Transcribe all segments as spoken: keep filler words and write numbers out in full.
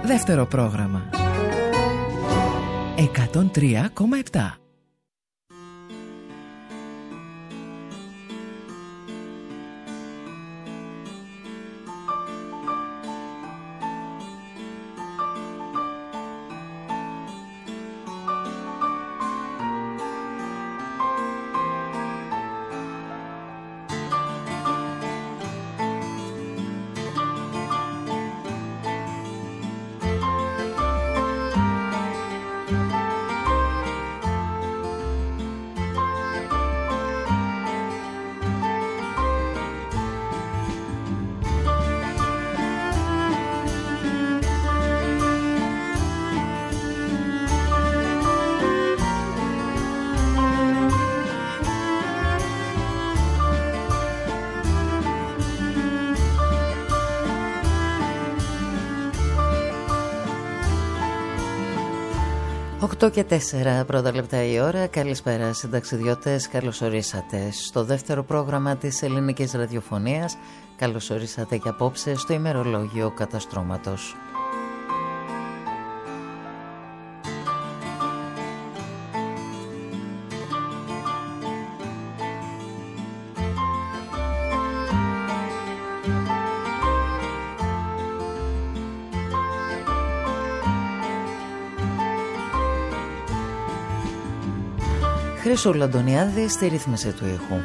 Δεύτερο πρόγραμμα εκατόν τρία κόμμα επτά. οκτώ και τέσσερα πρώτα λεπτά η ώρα. Καλησπέρα συνταξιδιώτες, καλώς ορίσατε στο δεύτερο πρόγραμμα της ελληνικής ραδιοφωνίας. Καλώς ορίσατε και απόψε στο ημερολόγιο καταστρώματος. Χρυσούλα Αντωνιάδη στη ρύθμιση του ήχου.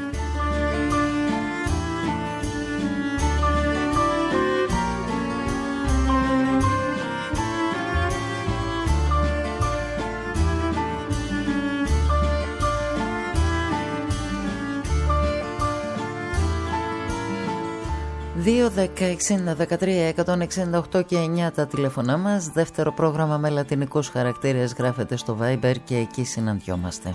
δύο, δέκα, εξήντα, δεκατρία, εκατόν εξήντα οκτώ και εννιά τα τηλέφωνά μας. Δεύτερο πρόγραμμα με λατινικούς χαρακτήρες γράφεται στο Viber και εκεί συναντιόμαστε.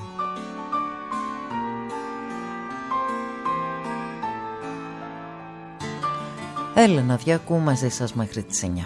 Έλενα Διάκου μαζί σας μέχρι τις εννιά.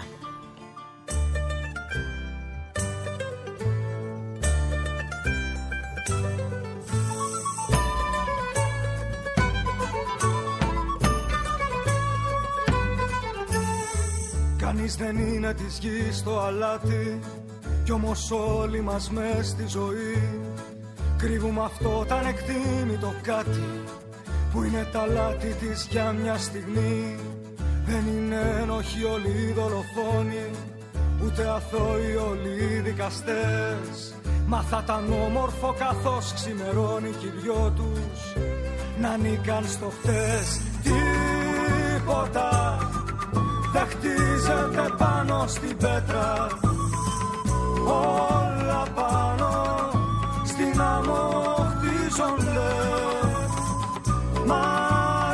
Κανείς δεν είναι της γης το αλάτι, κι όμως όλοι μας μες στη ζωή κρύβουμε αυτό το ανεκτήμητο κάτι που είναι τα λάτι της για μια στιγμή. Δεν είναι ένοχοι όλοι οι δολοφόνοι, ούτε αθώοι όλοι οι δικαστές. Μα θα ήταν όμορφο καθώς ξημερώνει κι οι δυο τους να νίκαν στο χτες. Τίποτα δεν χτίζεται πάνω στην πέτρα, όλα πάνω στην άμμο χτίζονται. Μα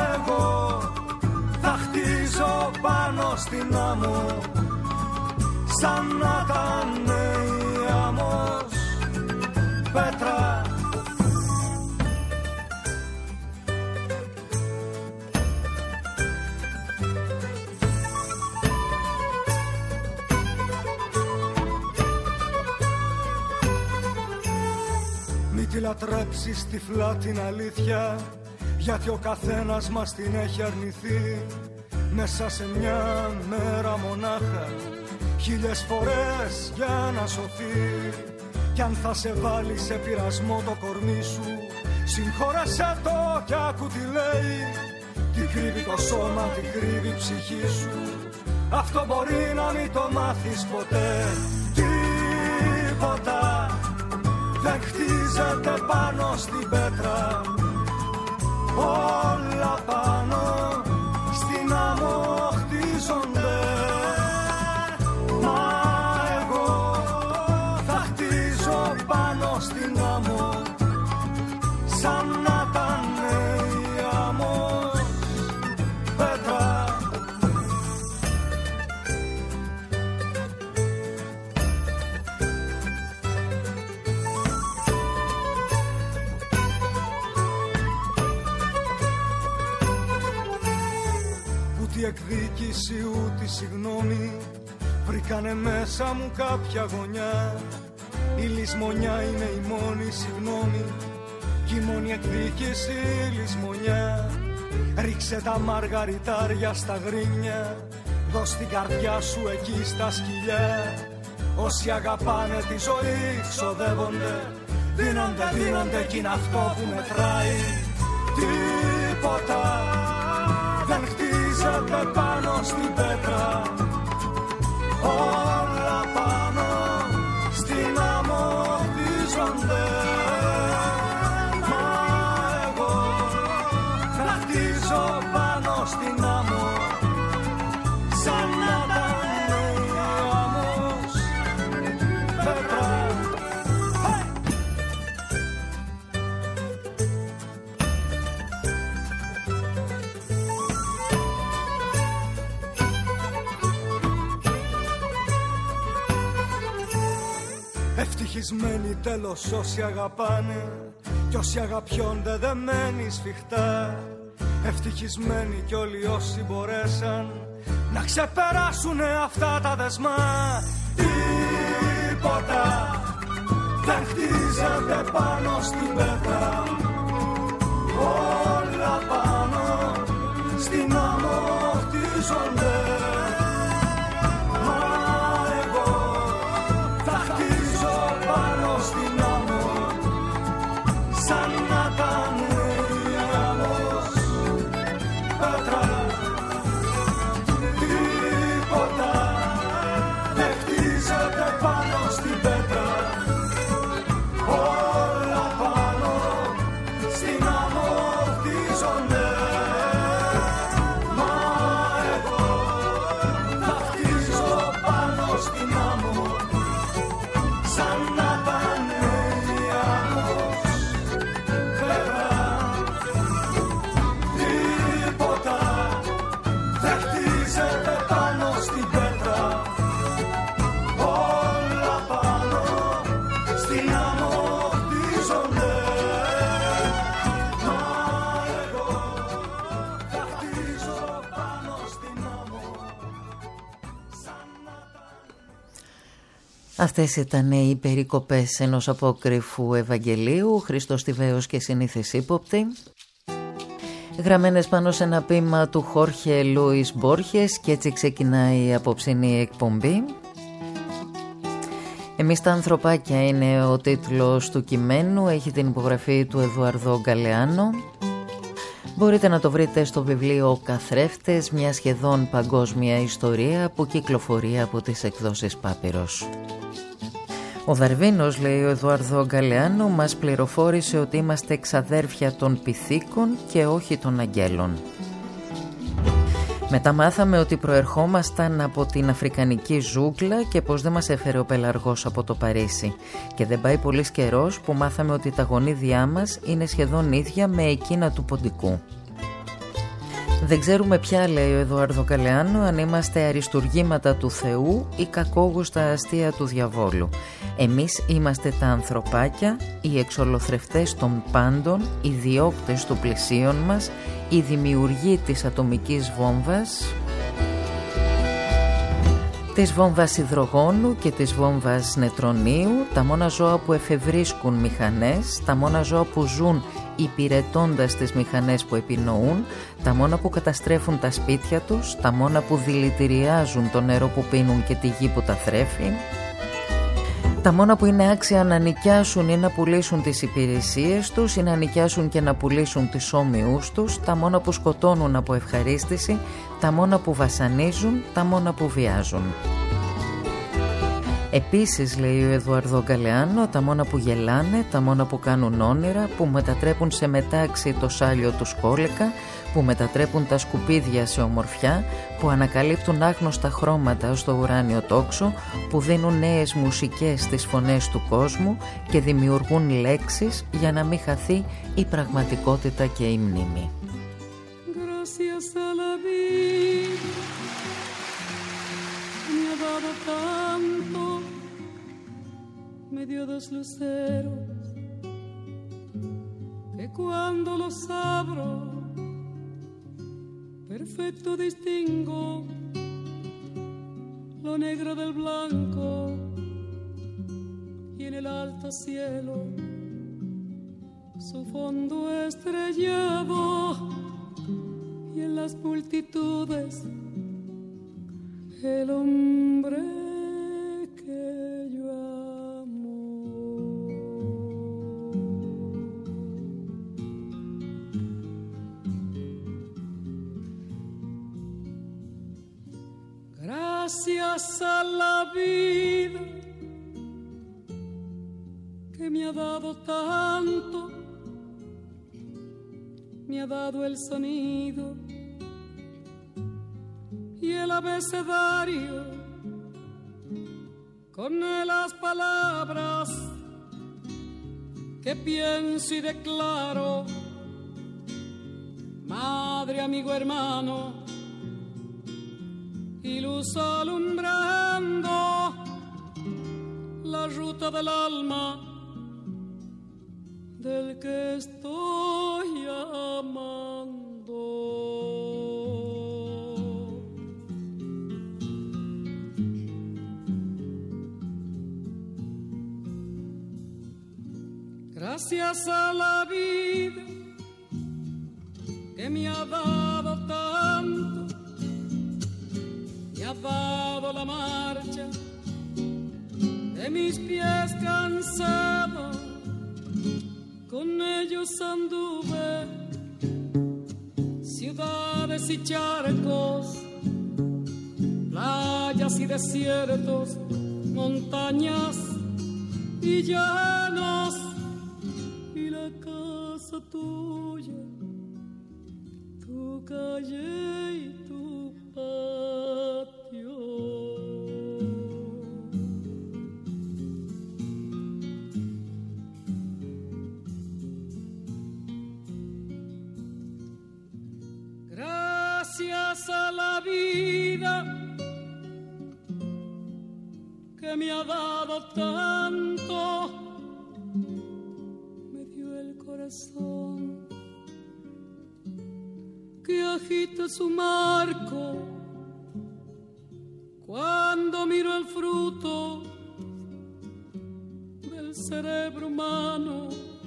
πάνω στην άμμο σαν να ήταν η άμμος πέτρα. Μη τη λατρέψεις τυφλά την αλήθεια, γιατί ο καθένας μας την έχει αρνηθεί. Μέσα σε μια μέρα μονάχα, χίλιες φορές για να σωθεί. Κι αν θα σε βάλει σε πειρασμό το κορμί σου, συγχώρεσέ το κι άκου τι λέει. Τι κρύβει το σώμα, τι κρύβει η ψυχή σου, αυτό μπορεί να μην το μάθεις ποτέ. Τίποτα δεν χτίζεται πάνω στην πέτρα, όλα πάνω στην άμμο χτίζονται. Μα εγώ θα χτίζω πάνω στην άμμο σαν να ήταν η άμμος πέτρα. Ούτε εκδίκηση ούτε συγγνώμη βρήκανε μέσα μου κάποια γωνιά. Η λησμονιά είναι η μόνη συγγνώμη κι η μόνη εκδίκηση η λησμονιά. Ρίξε τα μαργαριτάρια στα γρίνια, Δώσ' την καρδιά σου εκεί στα σκυλιά. Όσοι αγαπάνε τη ζωή ξοδεύονται, δίνονται, δίνονται κι είναι αυτό που μετράει. Τίποτα δεν χτίζεται πάνω στην πέτρα, όλα πάνω στην άμμο χτίζονται. Μα εγώ θα χτίζω πάνω στην άμμο, σαν να ήταν η άμμος πέτρα. Ευτυχισμένοι τέλος όσοι αγαπάνε, κι όσοι αγαπιόνται δεμένοι σφιχτά. Ευτυχισμένοι κι όλοι όσοι μπορέσαν να ξεπεράσουν αυτά τα δεσμά. Τίποτα δεν χτίζεται πάνω στην πέτρα, όλα πάνω στην άμμο χτίζονται. Σαν να ήταν η άμμος πέτρα. Τίποτα δεν χτίζεται πάνω στην πέτρα, όλα πάνω στην άμμο χτίζονται. Μα εγώ θα χτίζω πάνω στην άμμο, σαν να ήταν η άμμος. Αυτές ήταν οι περικοπές ενός απόκριφου Ευαγγελίου, Χριστός Τιβαίος και συνήθις ύποπτη, γραμμένες πάνω σε ένα ποίημα του Χόρχε Λούις Μπόρχες, και έτσι ξεκινάει η απόψινή εκπομπή. «Εμείς τα ανθρωπάκια» είναι ο τίτλος του κειμένου, έχει την υπογραφή του Εδουαρδό Γκαλεάνο. Μπορείτε να το βρείτε στο βιβλίο «Ο Καθρέφτες», μια σχεδόν παγκόσμια ιστορία που κυκλοφορεί από τις εκδόσεις Πάπυρος. Ο Δαρβίνος, λέει ο Εδουαρδό Γκαλεάνο, μας πληροφόρησε ότι είμαστε εξαδέρφια των πυθίκων και όχι των αγγέλων. Μετά μάθαμε ότι προερχόμασταν από την αφρικανική ζούγκλα και πως δεν μας έφερε ο πελαργός από το Παρίσι. Και δεν πάει πολύς καιρός που μάθαμε ότι τα γονίδια μας είναι σχεδόν ίδια με εκείνα του Ποντικού. Δεν ξέρουμε πια, λέει ο Εδουαρδό Γκαλεάνο, αν είμαστε αριστουργήματα του Θεού ή κακόγουστα αστεία του διαβόλου. Εμείς είμαστε τα ανθρωπάκια, οι εξολοθρευτές των πάντων, οι διώκτες του πλησίον μας, οι δημιουργοί της ατομικής βόμβας, της βόμβας υδρογόνου και της βόμβας νετρονίου, τα μόνα ζώα που εφευρίσκουν μηχανές, τα μόνα ζώα που ζουν υπηρετώντας τις μηχανές που επινοούν, τα μόνα που καταστρέφουν τα σπίτια τους, τα μόνα που δηλητηριάζουν το νερό που πίνουν και τη γη που τα θρέφει, τα μόνα που είναι άξια να νοικιάσουν ή να πουλήσουν τις υπηρεσίες τους ή να νοικιάσουν και να πουλήσουν τις όμοιούς τους, τα μόνα που σκοτώνουν από ευχαρίστηση, τα μόνα που βασανίζουν, τα μόνα που βιάζουν. Επίσης, λέει ο Εδουαρδό Γκαλεάνο, τα μόνα που γελάνε, τα μόνα που κάνουν όνειρα, που μετατρέπουν σε μετάξι το σάλιο του σκόλεκα, που μετατρέπουν τα σκουπίδια σε ομορφιά, που ανακαλύπτουν άγνωστα χρώματα στο ουράνιο τόξο, που δίνουν νέες μουσικές στις φωνές του κόσμου και δημιουργούν λέξεις για να μην χαθεί η πραγματικότητα και η μνήμη. Me dio dos luceros que cuando los abro perfecto distingo lo negro del blanco y en el alto cielo su fondo estrellado y en las multitudes el hombre que yo amo. Gracias a la vida que me ha dado tanto, me ha dado el sonido y el abecedario con las palabras que pienso y declaro. Madre, amigo, hermano, y luz alumbrando la ruta del alma del que estoy amando. Gracias a la vida que me ha dado tanto, me ha dado la marcha de mis pies cansados. Con ellos anduve ciudades y charcos, playas y desiertos, montañas y llanos, y la casa tuya, tu calle y tu patio. Gracias a la vida que me ha dado tanto, me dio el corazón que agita su marco cuando miro el fruto del cerebro humano,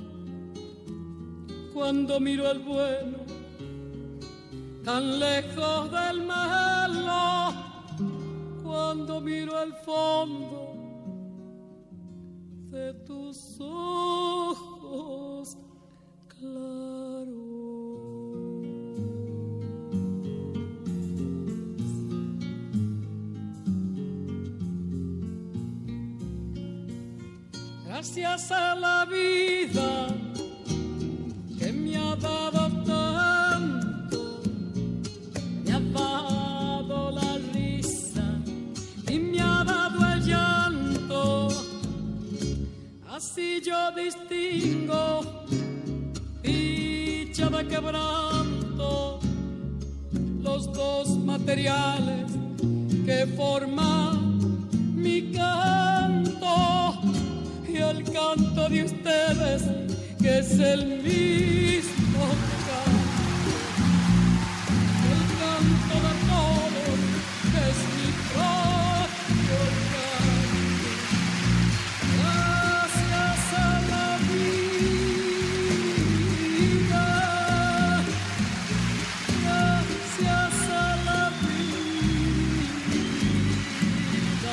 cuando miro el bueno tan lejos del malo, cuando miro el fondo de tus ojos claros. Gracias a la vida que me ha dado tanto, me ha dado la risa y me ha dado el llanto. Así yo distingo dicha de quebranto, los dos materiales que forman mi canto y el canto de ustedes, que es el mismo canto, el canto de todos, que es mi propio canto. Gracias a la vida, gracias a la vida.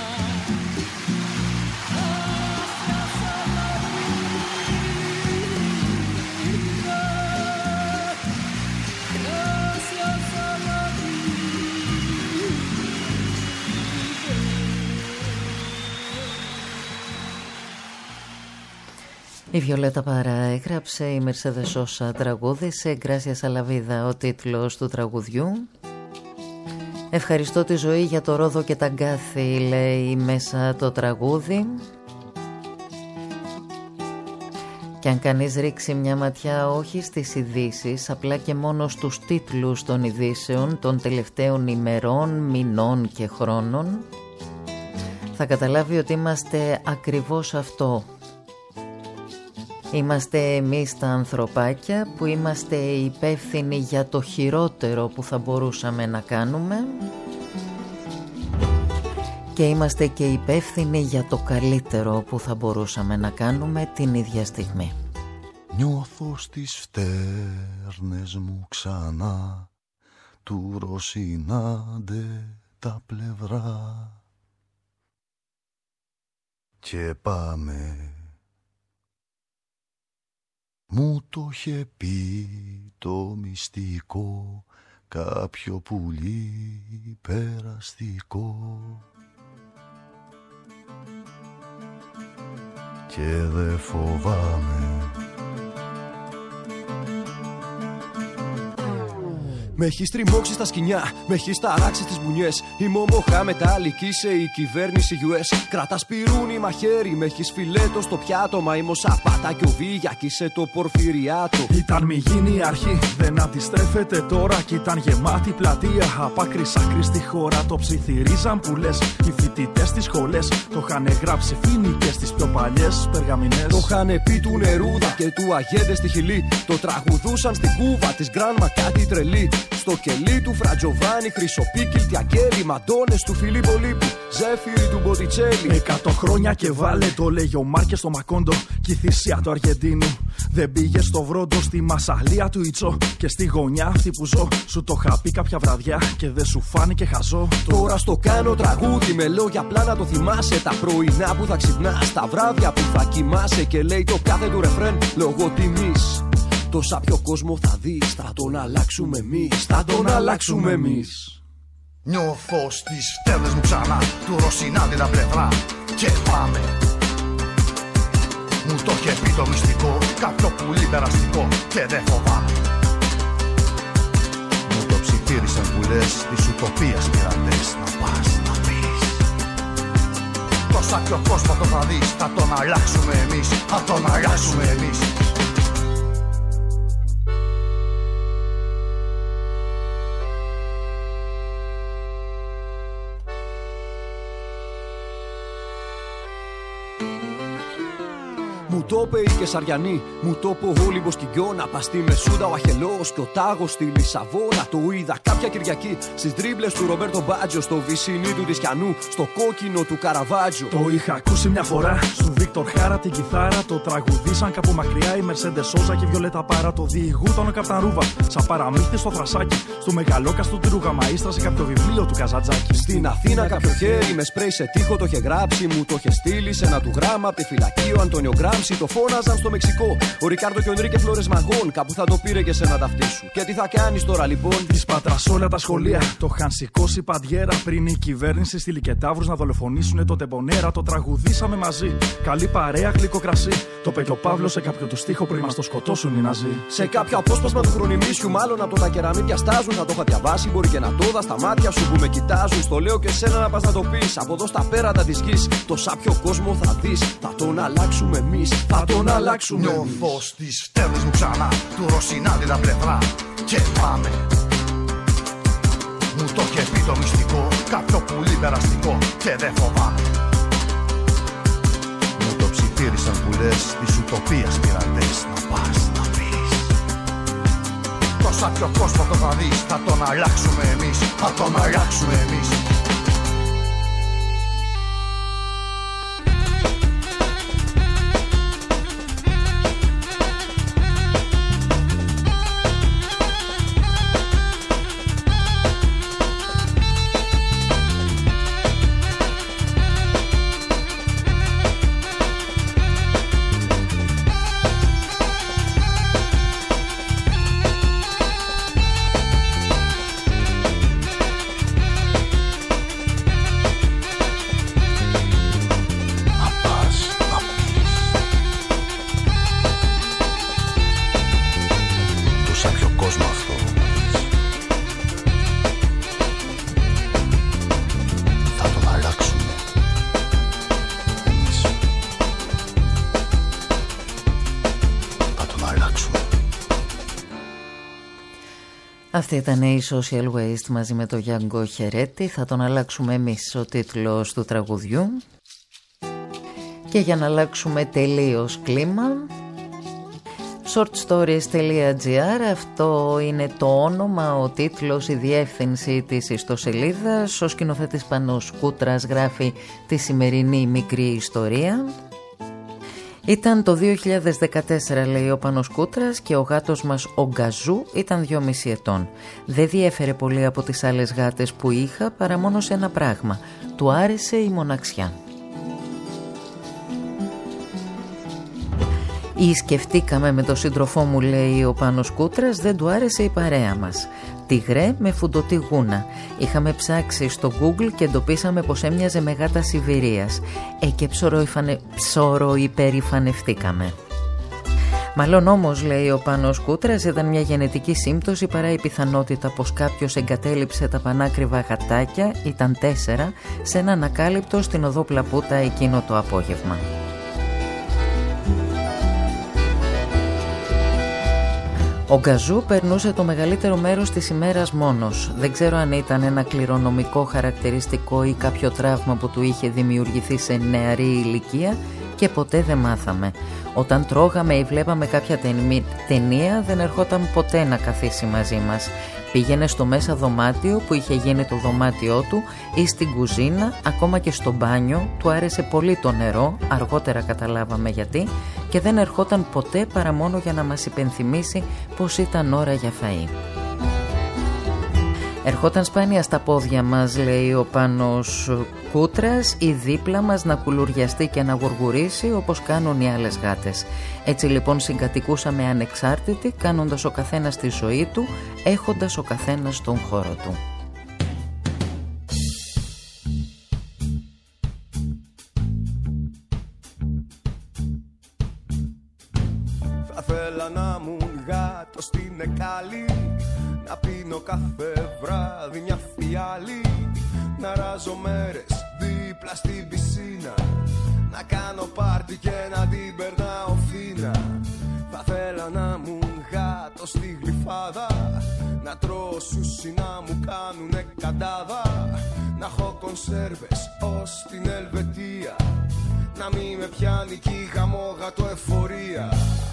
Η Βιολέτα Παρά έγραψε, η Mercedes Sosa τραγούδισε, Gracias a la vida ο τίτλος του τραγουδιού. Ευχαριστώ τη ζωή για το ρόδο και τα γκάθη, λέει μέσα το τραγούδι. Και αν κανείς ρίξει μια ματιά όχι στις ειδήσεις, απλά και μόνο στους τίτλους των ειδήσεων των τελευταίων ημερών, μηνών και χρόνων, θα καταλάβει ότι είμαστε ακριβώς αυτό. Είμαστε εμείς τα ανθρωπάκια που είμαστε υπεύθυνοι για το χειρότερο που θα μπορούσαμε να κάνουμε και είμαστε και υπεύθυνοι για το καλύτερο που θα μπορούσαμε να κάνουμε την ίδια στιγμή. Νιώθω στις φτέρνες μου ξανά του Ρωσινάντε τα πλευρά και πάμε. Μου το είχε πει το μυστικό κάποιο πουλί περαστικό και δε φοβάμαι. Με έχεις τριμώξει στα σκοινιά, με έχεις ταράξει στις μπουνιές. Η μομοχά μετάλλικη, είσαι η κυβέρνηση γιου ες. Κρατάς πυρούνι μαχαίρι, με έχεις φιλέτο στο πιάτο. Μα η Μοσαπάτα και ο Βίγιακ, είσαι το Πορφυριάτο. Ήταν μη γίνει η αρχή, δεν αντιστρέφεται τώρα. Κι ήταν γεμάτη πλατεία, απ' άκρης άκρης στη χώρα. Το ψιθυρίζαν που λες, οι φοιτητές στις σχολές. Το είχαν γράψει φοινικές στις πιο παλιές περγαμηνές. Το είχαν πει του Νερούδα και του Αγέντε στη Χιλή. Το τραγουδούσαν στην Κούβα της Γκράνμα κάτι τρελή. Στο κελί του Φρατζοβάνι, Χρυσοπίκυλ, Τιακέλη, Μαντώνες του Φιλίππο Λίππου, Ζέφυρη του Μποτιτσέλη. Εκατό χρόνια και βάλε, το λέγει ο Μάρκες στο Μακόντο. Κι η θυσία του Αργεντίνου δεν πήγε στο Βρόντο, στη Μασαλία του Ιτσό. Και στη γωνιά αυτή που ζω, σου το είχα πει κάποια βραδιά και δεν σου φάνηκε χαζό. Τώρα στο κάνω τραγούδι με λόγια απλά να το θυμάσαι. Τα πρωινά που θα ξυπνάς, τα βράδια που θα κοιμάσαι. Και λέει το κάθε του ρεφρέν λόγω τιμής. Τόσα πιο κόσμο θα δεις, θα τον αλλάξουμε εμείς, θα τον αλλάξουμε εμείς. Νιώθω στις φτέρνες μου ξανά, του Ρωσινάδη τα πλευρά και πάμε. Μου το είχε πει το μυστικό, κάποιο πουλί περαστικό και δεν φοβάμαι. Μου το ψιθύρισαν που λες, της ουτοπίας πειραντές, να πας να πεις. Τόσα πιο κόσμο το θα δεις, θα τον αλλάξουμε εμείς, θα τον αλλάξουμε εμείς. Μου το είπε η Κεσαριανή, μου το είπε ο Όλυμπος Κιγκιώνα. Πας στη Μεσούδα ο Αχελός και ο Τάγος στη Λισαβόνα. Το είδα κάποια Κυριακή στις τρίπλες του Ρομπέρτο Μπάτζο. Στο βυσινί του Τισιανού, στο κόκκινο του Καραβάτζο. Το είχα ακούσει μια φορά, στο Βίκτορ Χάρα την κιθάρα. Το τραγουδίσαν κάπου μακριά η Μερσέντε Σόζα και η Βιολέτα Πάρα. Το διηγούταν ο Καπταρούβα, σαν παραμύθι στο θρασάκι. Στο μεγαλόκαστο του Ρουγαμαΐστρα σε κάποιο βιβλίο του Καζαντζάκη. Στην Αθήνα κάποιο χέρι με σπρέι σε τείχο το είχε γράψει. Μου το είχε στείλει σε ένα του γράμμα από τη φυλακή ο Αντώνιο Γκράμψη. Το φώναζαν στο Μεξικό. Ο Ρικάρντο και ο Ενρίκε Φλόρες Μαγών. Κάπου θα το πήρε και σε ένα ταυτί σου. Και τι θα κάνεις τώρα λοιπόν? Τη πατράς όλα τα σχολεία. Το είχαν σηκώσει παντιέρα πριν η κυβέρνηση στείλει και ταύρους να δολοφονήσουν το τεμπονέρα. Το τραγουδήσαμε μαζί. Καλή παρέα, γλυκό κρασί. Το είπε και ο Παύλος σε κάποιο του στίχο πριν μας το σκοτώσουν οι Ναζί. Σε κάποιο απόσπασμα του χρονιμίσιου, μάλλον από το τα κεραμίδια στάζουν. Θα το είχα διαβάσει, μπορεί και να το δω στα μάτια σου που με κοιτάζουν. Στο λέω και σένα να πας να το πεις. Από εδώ στα πέρατα της γης. Το σάπιο κόσμο θα δεις. Θα τον αλλάξουμε εμείς. Θα τον αλλάξουμε. Νιώθω στις φτέρνες μου ξανά, του Ρωσινάδη τα πλευρά και πάμε. Μου το είχε πει το μυστικό, κάποιο πουλί περαστικό και δεν φοβάμαι. Μου το ψιθύρισαν που λες, της ουτοπίας πειραντές, να πας να πεις. Τόσα πιο κόσμο το θα δεις, θα τον αλλάξουμε εμείς, θα τον αλλάξουμε εμείς. Αυτή ήταν η Social Waste μαζί με το Γιάνγκο Χερέτη. Θα τον αλλάξουμε εμείς, ο τίτλος του τραγουδιού. Και για να αλλάξουμε τελείως κλίμα, shortstories.gr, αυτό είναι το όνομα, ο τίτλος, η διεύθυνση της ιστοσελίδας. Ο σκηνοθέτης Πανός Κούτρας γράφει τη σημερινή μικρή ιστορία. Ήταν το δύο χιλιάδες δεκατέσσερα, λέει ο Πάνος Κούτρας, και ο γάτος μας ο Γκαζού ήταν δυόμισι ετών. Δεν διέφερε πολύ από τις άλλες γάτες που είχα, παρά μόνο σε ένα πράγμα. Του άρεσε η μοναξιά. Ή σκεφτήκαμε με τον σύντροφό μου, λέει ο Πάνος Κούτρας, δεν του άρεσε η παρέα μας. Τιγρέ με φουντωτή γούνα. Είχαμε ψάξει στο Google και εντοπίσαμε πως έμοιαζε με γάτα Σιβηρίας. Ε, και ψωροϊπερηφανευτήκαμε. Μάλλον όμως, λέει ο Πάνος Κούτρας, ήταν μια γενετική σύμπτωση παρά η πιθανότητα πως κάποιος εγκατέλειψε τα πανάκριβα γατάκια, ήταν τέσσερα, σε ένα ανακάλυπτο στην οδό Πλαπούτα εκείνο το απόγευμα. Ο Γκαζού περνούσε το μεγαλύτερο μέρος της ημέρας μόνος. Δεν ξέρω αν ήταν ένα κληρονομικό χαρακτηριστικό ή κάποιο τραύμα που του είχε δημιουργηθεί σε νεαρή ηλικία και ποτέ δεν μάθαμε. Όταν τρώγαμε ή βλέπαμε κάποια ταινία δεν ερχόταν ποτέ να καθίσει μαζί μας. Πήγαινε στο μέσα δωμάτιο που είχε γίνει το δωμάτιό του ή στην κουζίνα, ακόμα και στο μπάνιο. Του άρεσε πολύ το νερό, αργότερα καταλάβαμε γιατί, και δεν ερχόταν ποτέ παρά μόνο για να μας υπενθυμίσει πως ήταν ώρα για φαΐ. Ερχόταν σπάνια στα πόδια μας, λέει ο Πάνος Κούτρας, ή δίπλα μας να κουλουριαστεί και να γουργουρίσει όπως κάνουν οι άλλες γάτες. Έτσι λοιπόν συγκατοικούσαμε ανεξάρτητοι, κάνοντας ο καθένας τη ζωή του, έχοντας ο καθένας τον χώρο του. Θα θέλα να μου γάτο στην Εκάλη, να πίνω κάθε βράδυ μια φιάλη, να ράζω μέρες δίπλα στην πισίνα, να κάνω πάρτι και να την περνάω φίνα. Θα θέλα να μου γάτο στη Γλυφάδα, να τρώω σούσι να μου κάνουνε καντάδα, να έχω κονσέρβες ως την Ελβετία, να μη με πιάνει κι η γαμόγατο εφορία.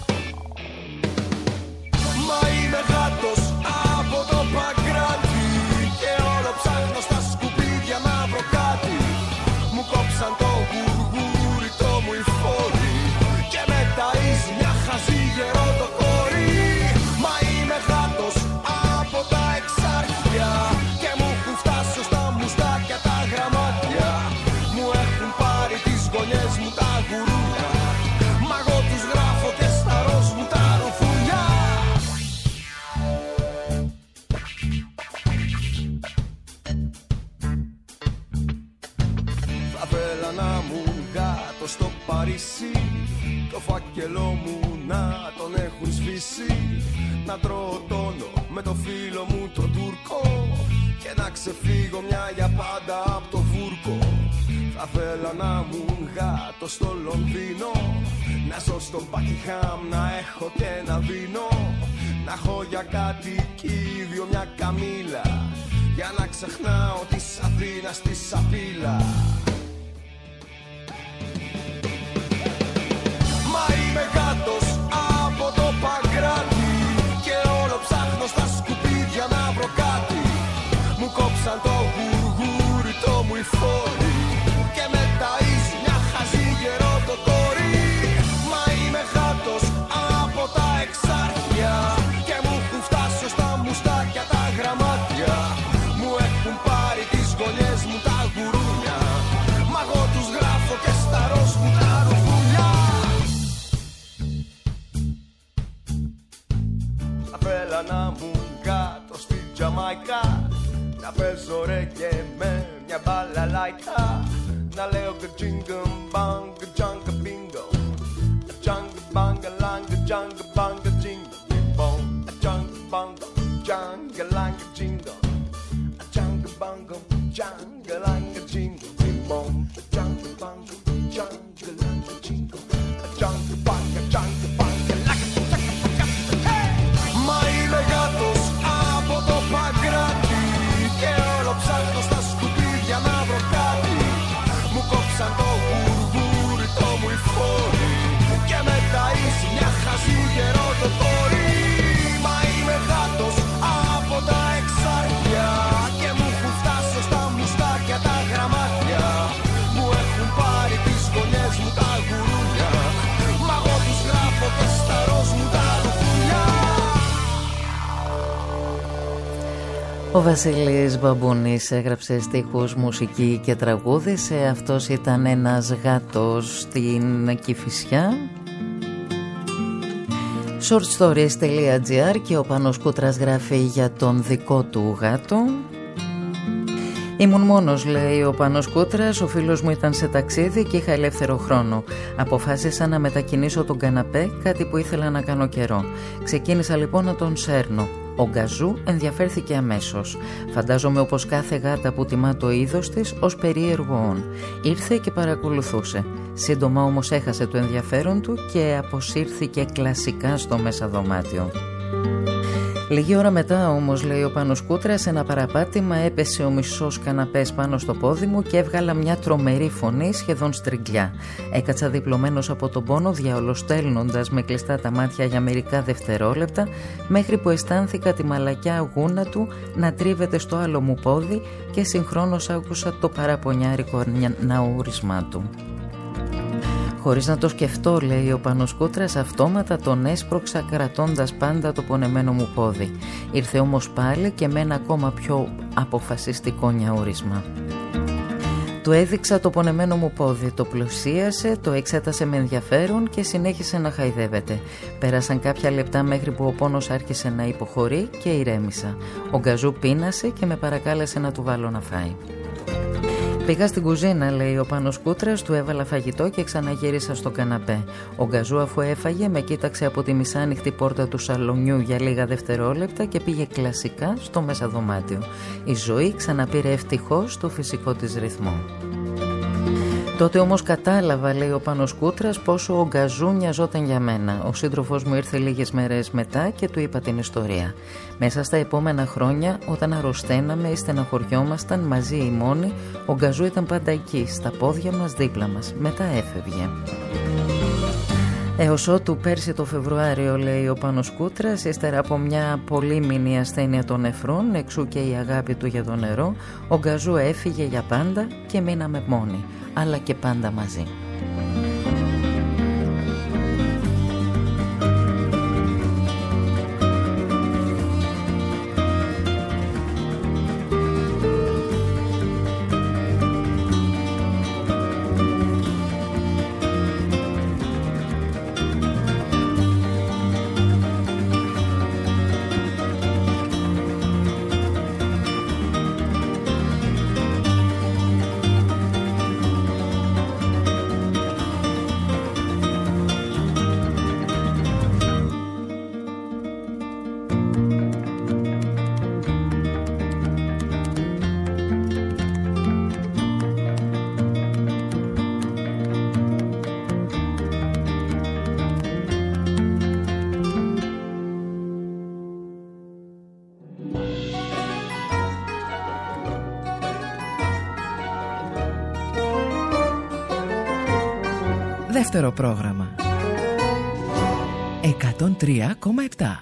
Μα είμαι γάτος από το Παγκράτη και όλο ψάχνω στα σκουπίδια να βρω κάτι. Μου κόψαν το γουργούρι το μου η φόρη και με ταΐζει μια χαζή γερό το κόρη. Μα είμαι γάτος από τα Εξάρχεια και μου έχουν φτάσει στα μουστάκια τα γραμμάτια. Μου έχουν πάρει τις γωνιές μου τα γουρούνια, μα εγώ τους γράφω και στα ροζ μου τα ρουφούνια. Θα θέλα να μου γάτο στο Παρίσι, το φάκελό μου να τον έχουν σβήσει, να τρώω τόνο με το φίλο μου το Τούρκο και να ξεφύγω μια για πάντα από το βούρκο. Θα θέλα να μου γάτο στο Λονδίνο, να ζω στο Μπακιχάμ, να έχω και ένα βίνο, να έχω για κάτι κίδιο μια καμήλα, για να ξεχνάω της Αθήνας τη σαπίλα. Μα είμαι γάτος από το Παγκράτη και όλο ψάχνω στα σκουπίδια να βρω κάτι. Μου κόψαν το γουργούρι το μου η φόρη και με ταΐζει μια χαζή γερό το κόρη. Μα είμαι γάτος από τα Εξάρχεια και μου έχουν φτάσει στα μουστάκια τα γραμμάτια. Μου έχουν πάρει τις γωνιές μου τα γουρούνια, μα εγώ τους γράφω και στα ροζ μου τα ρουφούνια. Θα θέλα να μου γάτο στη Τζαμαϊκά, να παίζω ρέγγε με μια μπαλαλάικα, να λέω και τζίγκα μπάγκα τζάγκα μπίνγκο, τζάγκα μπάγκα λάγκα τζάγκα μπάγκα τζίγκα μπιμπον, τζάγκα μπάγκα τζάγκα λάγκα τζίγκα, τζάγκα μπάγκα τζάγκα λάγκα τζίγκα μπιμπον, τζάγκα μπάγκα τζάγκα λάγκα τζίγκα, τζάγκα μπάγκα τζάγκα μπάγκα λάγκα τζίγκα. Μα είμαι γάτος από το Παγκράτη και όλο ψάχνω στα σκουπίδια να βρω κάτι. Μου κόψαν το γουργούρι το μου η φόρη και με ταΐζει μια χαζή γερό το κόρη. Μα είμαι γάτος από τα Εξάρχεια και μου έχουν φτάσει στα μουστάκια τα γραμμάτια. Ο Βασίλης Μπαμπούνης έγραψε στίχους, μουσική και τραγούδι. Σε αυτός ήταν ένας γάτος στην Κηφισιά. shortstories.gr και ο Πάνος Κούτρας γράφει για τον δικό του γάτο. Ήμουν μόνος, λέει ο Πάνος Κούτρας, ο φίλος μου ήταν σε ταξίδι και είχα ελεύθερο χρόνο. Αποφάσισα να μετακινήσω τον καναπέ, κάτι που ήθελα να κάνω καιρό. Ξεκίνησα λοιπόν να τον σέρνω. Ο Γκαζού ενδιαφέρθηκε αμέσως. Φαντάζομαι όπως κάθε γάτα που τιμά το είδος της ως περίεργο όν. Ήρθε και παρακολουθούσε. Σύντομα όμως έχασε το ενδιαφέρον του και αποσύρθηκε κλασικά στο μέσα δωμάτιο. Λίγη ώρα μετά όμως, λέει ο Πάνος Κούτρας, σε ένα παραπάτημα έπεσε ο μισός καναπές πάνω στο πόδι μου και έβγαλα μια τρομερή φωνή σχεδόν στριγκλιά. Έκατσα διπλωμένος από τον πόνο, διαολοστέλνοντας με κλειστά τα μάτια για μερικά δευτερόλεπτα, μέχρι που αισθάνθηκα τη μαλακιά γούνα του να τρίβεται στο άλλο μου πόδι και συγχρόνως άκουσα το παραπονιάρικο ναούρισμά του. Χωρίς να το σκεφτώ, λέει ο Πάνος Κούτρας, αυτόματα τον έσπρωξα κρατώντας πάντα το πονεμένο μου πόδι. Ήρθε όμως πάλι και με ένα ακόμα πιο αποφασιστικό νιαούρισμα. Του έδειξα το πονεμένο μου πόδι, το πλουσίασε, το εξέτασε με ενδιαφέρον και συνέχισε να χαϊδεύεται. Πέρασαν κάποια λεπτά μέχρι που ο πόνος άρχισε να υποχωρεί και ηρέμησα. Ο Γκαζού πείνασε και με παρακάλεσε να του βάλω να φάει. Πήγα στην κουζίνα, λέει ο Πάνος Κούτρας, του έβαλα φαγητό και ξαναγύρισα στο καναπέ. Ο Γκαζού, αφού έφαγε, με κοίταξε από τη μισάνοιχτη πόρτα του σαλονιού για λίγα δευτερόλεπτα και πήγε κλασικά στο μέσα δωμάτιο. Η ζωή ξαναπήρε ευτυχώς το φυσικό της ρυθμό. Τότε όμως κατάλαβα, λέει ο Πάνος Κούτρας, πόσο ο Γκαζού νοιαζόταν για μένα. Ο σύντροφός μου ήρθε λίγες μέρες μετά και του είπα την ιστορία. Μέσα στα επόμενα χρόνια, όταν αρρωσταίναμε ή στεναχωριόμασταν μαζί οι μόνοι, ο Γκαζού ήταν πάντα εκεί, στα πόδια μας, δίπλα μας. Μετά έφευγε. Έως ότου πέρσι το Φεβρουάριο, λέει ο Πάνος Κούτρας, ύστερα από μια πολύμηνη ασθένεια των νεφρών, εξού και η αγάπη του για το νερό, ο Γκαζού έφυγε για πάντα και μείναμε μόνοι, αλλά και πάντα μαζί. Δεύτερο πρόγραμμα εκατόν τρία κόμμα επτά.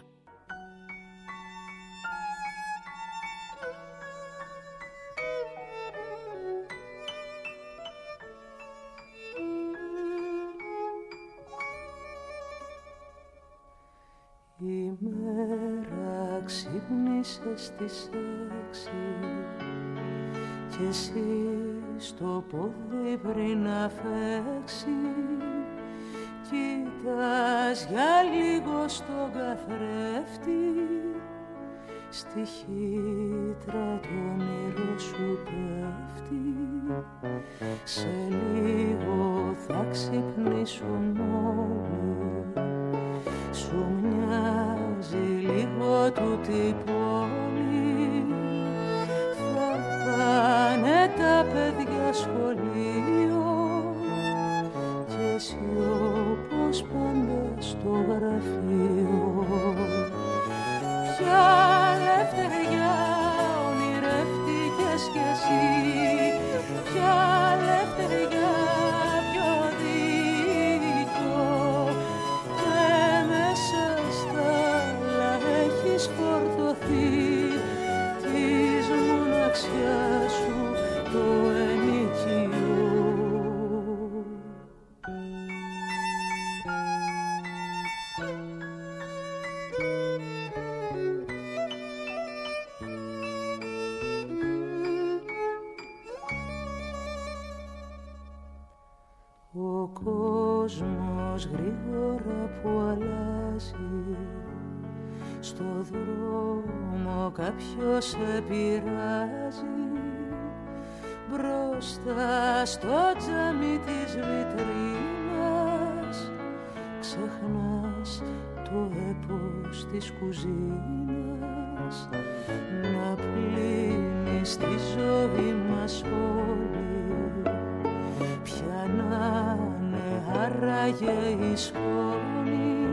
Η μέρα ξύπνησε στις έξι κι εσύ στο πόδι πριν να φέξει κοίτας για λίγο στον καθρέφτη στη χύτρα το όνειρο σου πέφτει σε λίγο θα ξυπνήσουν όλοι σου μοιάζει λίγο τούτη η πόλη θα πάνε τα παιδιά σχολείο και εσύ όπως πάντα στο γραφείο ποια λευτεριά ονειρεύτηκες κι εσύ ποια λευτεριά πιο δίκιο και μέσα στα άλλα έχεις φορτωθεί της μοναξιάς σου το ενοικείο. Ο κόσμος γρήγορα που αλλάζει, στο δρόμο κάποιος σε πειράζει, μπροστά στο τζάμι της βιτρίνας ξεχνάς το έπος της κουζίνας, να πλύνεις τη ζωή μας όλη, πια να είναι άραγε η σκόνη,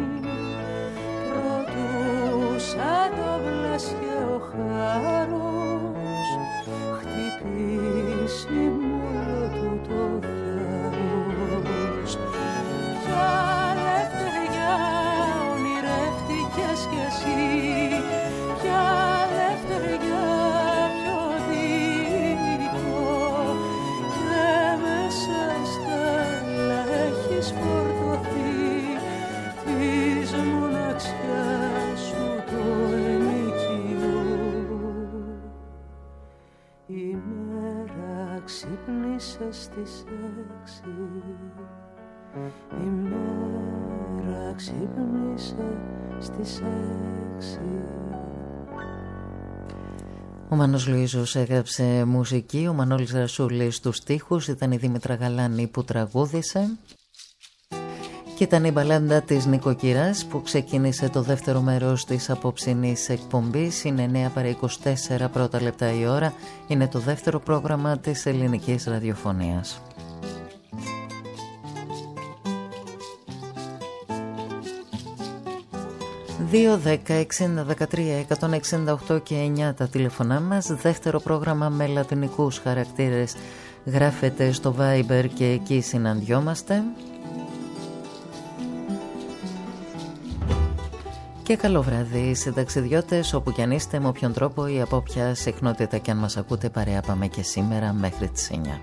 προτού σαν το βλάσια ο χάρος χτυπήσει μόνο του το θάρρος. Ποια ελευθεριά ονειρεύτηκες κι εσύ, ποια ελευθεριά πιο δίκο, και μέσα στα άλλα έχεις φορτωθεί της μοναξιάς σου το ενοικείο. Η μέρα ξύπνησε στις έξι, η μέρα ξύπνησε στις έξι. Ο Μάνος Λουίζος έγραψε μουσική, ο Μανώλης Ρασούλης στους στίχους, ήταν η Δήμητρα Γαλάνη που τραγούδισε και ήταν η μπαλάντα της νοικοκυράς που ξεκίνησε το δεύτερο μέρος της απόψινής εκπομπής. Είναι εννέα παρά είκοσι τέσσερα πρώτα λεπτά η ώρα, είναι το δεύτερο πρόγραμμα της ελληνικής ραδιοφωνίας. δύο δέκα εξήντα δεκατρία εκατόν εξήντα οκτώ και εννιά τα τηλεφωνά μας. Δεύτερο πρόγραμμα με λατινικούς χαρακτήρες γράφεται στο Viber και εκεί συναντιόμαστε. Και καλό βράδυ συνταξιδιώτες, όπου κι αν είστε, με όποιον τρόπο ή από όποια συχνότητα κι αν μας ακούτε, παρέα πάμε και σήμερα μέχρι τις εννιά.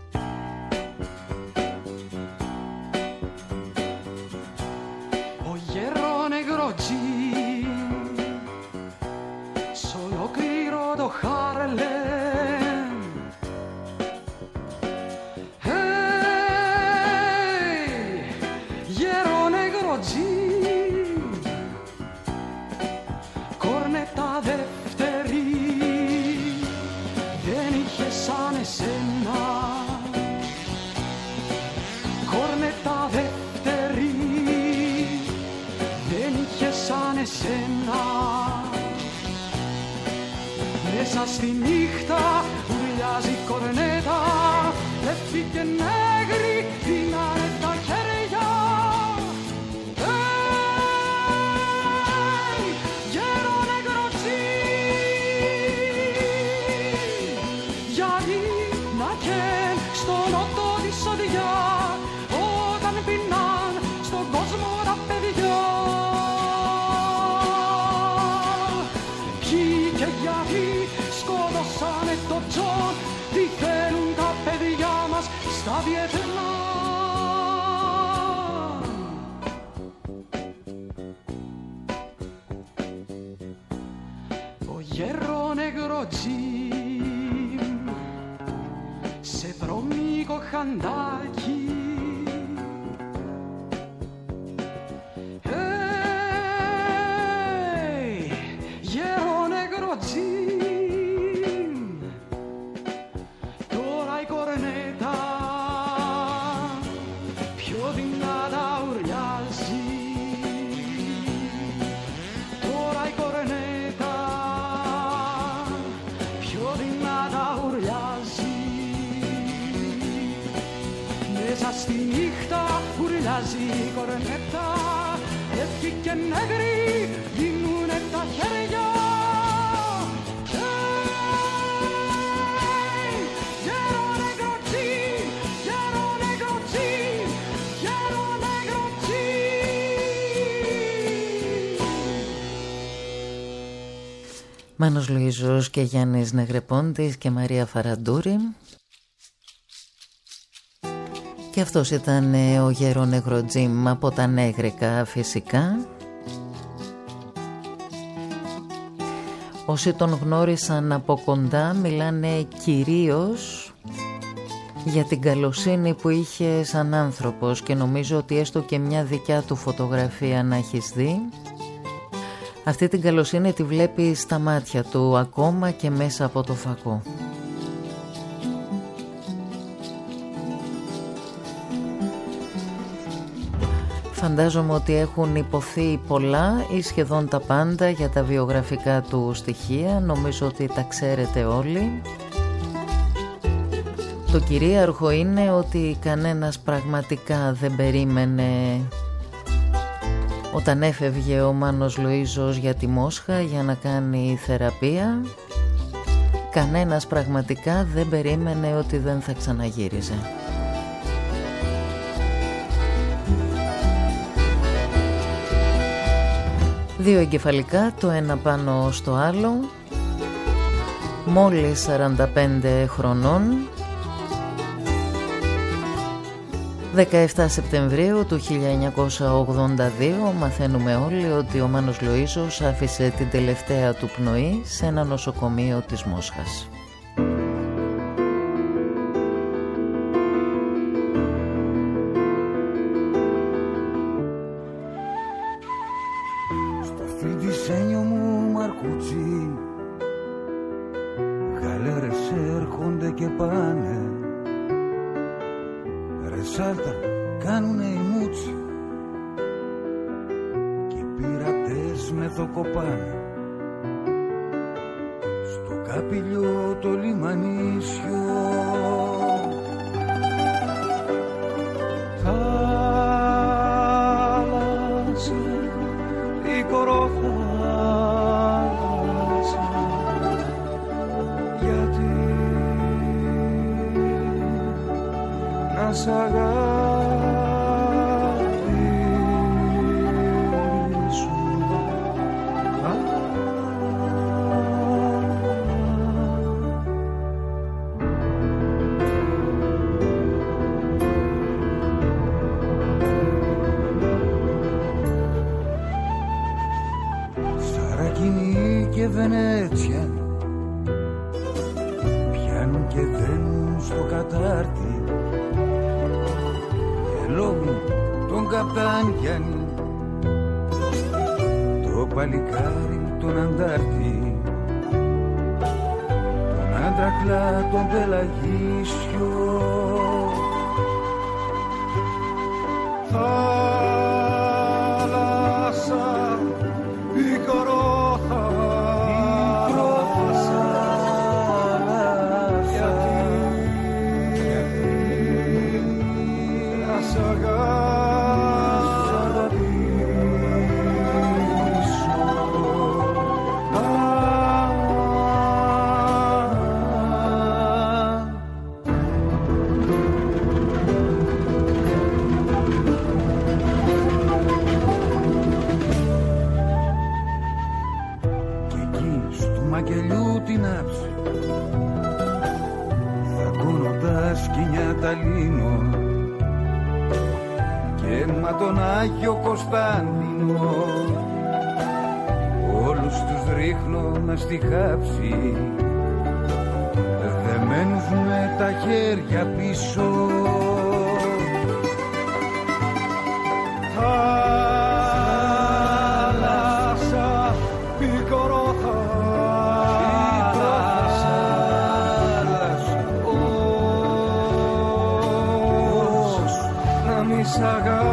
Στη νύχτα ουρλιάζει η κορνέτα, λεφτή και νέγρη δίνανε τα χέρια. Hey, γέρο νεγροτσί, γιατί να καίν στο νότο τη σοδιά, όταν πεινάν στον κόσμο τα παιδιά. Ποιοι και γιατί σκότωσανε το Τζον, τι θέλουν τα παιδιά μας στα Βιετνάμ. Ο γέρο νεγροτζίμ σε βρωμίκο χαντάκι, hey, γέρο νεγροτζίμ, στη νύχτα ουρλιάζει η κορνέτα, λευκή και νέγρη δίνουνε τα χέρια. Hey, γέρο νεγροτσί, γέρο νεγροτσί, γέρο νεγροτσί. Μάνος Λουίζος και Γιάννης Νεγρεπόντης και Μαρία Φαραντούρη. Και αυτός ήταν ο γέρο νεγροτζίμ από τα νέγρικα φυσικά. Όσοι τον γνώρισαν από κοντά μιλάνε κυρίως για την καλοσύνη που είχε σαν άνθρωπος και νομίζω ότι έστω και μια δικιά του φωτογραφία να έχεις δει, αυτή την καλοσύνη τη βλέπει στα μάτια του ακόμα και μέσα από το φακό. Φαντάζομαι ότι έχουν υποθεί πολλά ή σχεδόν τα πάντα για τα βιογραφικά του στοιχεία. Νομίζω ότι τα ξέρετε όλοι. Το κυρίαρχο είναι ότι κανένας πραγματικά δεν περίμενε όταν έφευγε ο Μάνος Λοΐζος για τη Μόσχα για να κάνει θεραπεία. Κανένας πραγματικά δεν περίμενε ότι δεν θα ξαναγύριζε. Δύο εγκεφαλικά, το ένα πάνω στο άλλο, μόλις σαράντα πέντε χρονών, δεκαεφτά Σεπτεμβρίου του χίλια εννιακόσια ογδόντα δύο μαθαίνουμε όλοι ότι ο Μάνος Λοΐζος άφησε την τελευταία του πνοή σε ένα νοσοκομείο της Μόσχας. Στο φιντισένιο μου μαρκούτσι, γαλέρες έρχονται και πάνε, ρεσάλτα κάνουνε οι μούτσι και οι πειρατές με δοκοπάνε. Στο καπηλιό το λιμανίσιο θάλασσα, η κορόθάλασσα, γιατί να σ' αγαπήσω. Σαρακινή και Βενέτσια πιάνουν και δένουν στο κατάρτι, ελόγουν τον καπτάν Γιάννη, το παλικάρι τον αντάρτη, τον άντρακλα τον πελαγίσιο. Θάλασσα, πικρό θάλασσα, γιατί να σ' αγαπήσω. Και εκεί στου μακελιού την άψη θα κούνω τα σκοινιά τα λύνω και μα τον Άγιο Κωνσταντίνο όλους τους ρίχνω μες στη χάψη, δεμένους με τα χέρια πίσω. Θάλασσα, πικρό θάλασσα, ως να μη σ' αγαπήσω.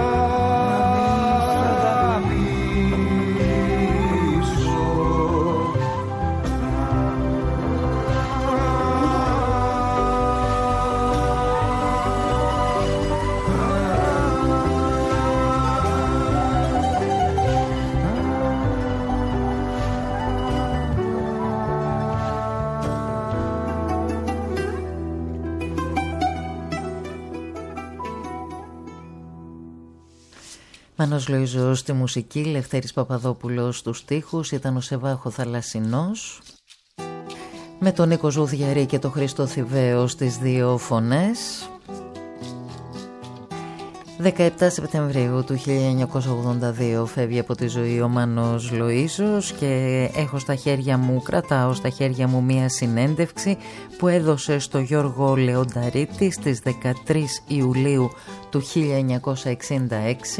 Μάνος Λοΐζος στη μουσική, Λευτέρης Παπαδόπουλος στους στίχους, ήταν ο Σεβάχο Θαλασσινός, με τον Νίκο Ζουδιαρή και τον Χρήστο Θηβαίο στις δύο φωνές. δεκαεπτά Σεπτεμβρίου του χίλια εννιακόσια ογδόντα δύο φεύγει από τη ζωή ο Μάνος Λοΐζος και έχω στα χέρια μου, κρατάω στα χέρια μου μία συνέντευξη που έδωσε στο Γιώργο Λεονταρίτη στις δεκατρείς Ιουλίου του χίλια εννιακόσια εξήντα έξι.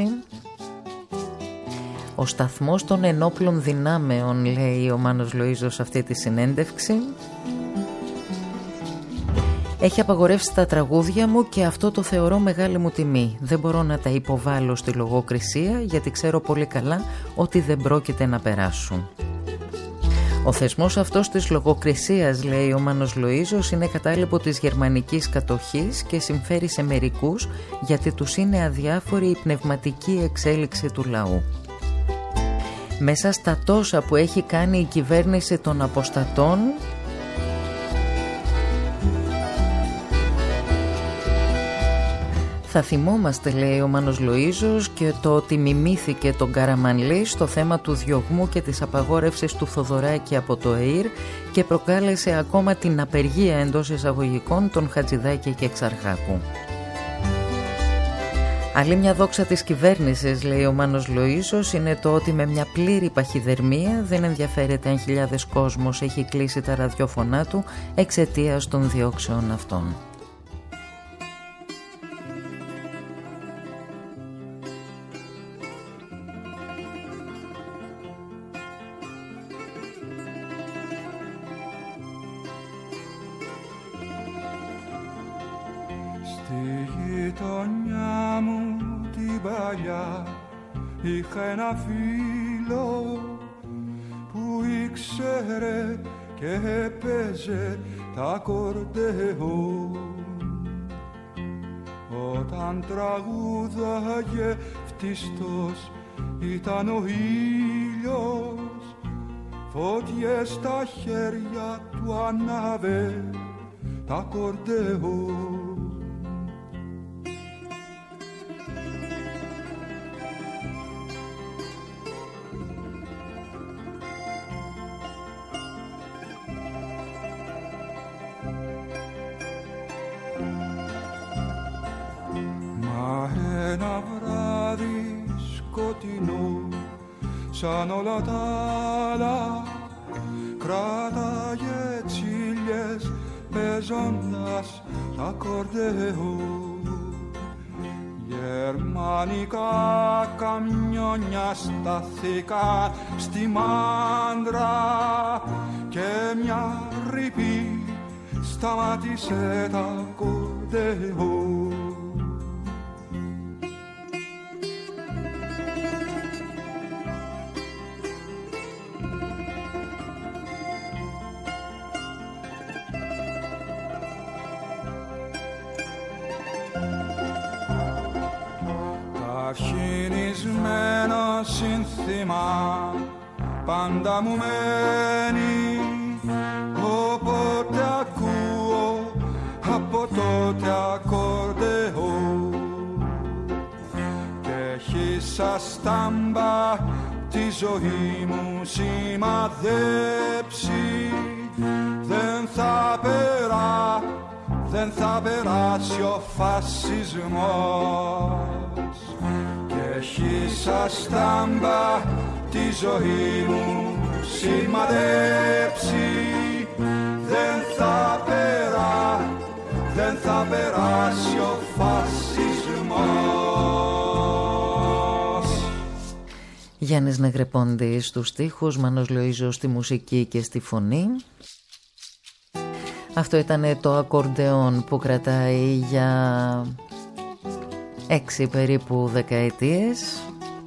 Ο σταθμός των ενόπλων δυνάμεων, λέει ο Μάνος Λοΐζος αυτή τη συνέντευξη, έχει απαγορεύσει τα τραγούδια μου και αυτό το θεωρώ μεγάλη μου τιμή. Δεν μπορώ να τα υποβάλω στη λογοκρισία γιατί ξέρω πολύ καλά ότι δεν πρόκειται να περάσουν. Ο θεσμός αυτός της λογοκρισίας, λέει ο Μάνος Λοΐζος, είναι κατάλοιπο της γερμανικής κατοχής και συμφέρει σε μερικούς γιατί τους είναι αδιάφορη η πνευματική εξέλιξη του λαού. Μέσα στα τόσα που έχει κάνει η κυβέρνηση των αποστατών, θα θυμόμαστε, λέει ο Μάνος Λοΐζος, και το ότι μιμήθηκε τον Καραμανλή στο θέμα του διωγμού και της απαγόρευσης του Θοδωράκη από το ΕΙΡ και προκάλεσε ακόμα την απεργία εντός εισαγωγικών των Χατζηδάκη και Εξαρχάκου. Άλλη μια δόξα της κυβέρνησης, λέει ο Μάνος Λοΐζος, είναι το ότι με μια πλήρη παχυδερμία δεν ενδιαφέρεται αν χιλιάδες κόσμος έχει κλείσει τα ραδιόφωνά του εξαιτίας των διώξεων αυτών. Είχα ένα φίλο που ήξερε και έπαιζε τα ακορντεόν. Όταν τραγούδαγε φτιστός ήταν ο ήλιος, φώτιες στα χέρια του ανάβε τα ακορντεόν. ένα βράδυ σκοτεινό σαν όλα τα άλλα κράταγε τσίλιες παίζοντας τα κορδεό. Γερμανικά καμιόνια σταθήκα στη Μάντρα και μια ρηπή σταμάτησε τα κορδεό. Αρχινισμένο σύνθημα πάντα μου μένει, όποτε ακούω από τότε ακορντεό και έχει σαν στάμπα τη ζωή μου σημαδέψει. Δεν θα περά, δεν θα περάσει ο φασισμός και έχει σαν στάμπα τη ζωή μου σημαδέψει. Δεν θα περά, δεν θα περάσει ο φασισμός. Γιάννης Νεγρεπόντης στους στίχους, Μάνος Λοΐζος στη μουσική και στη φωνή. Αυτό ήταν το ακορντεόν που κρατάει για έξι περίπου δεκαετίες.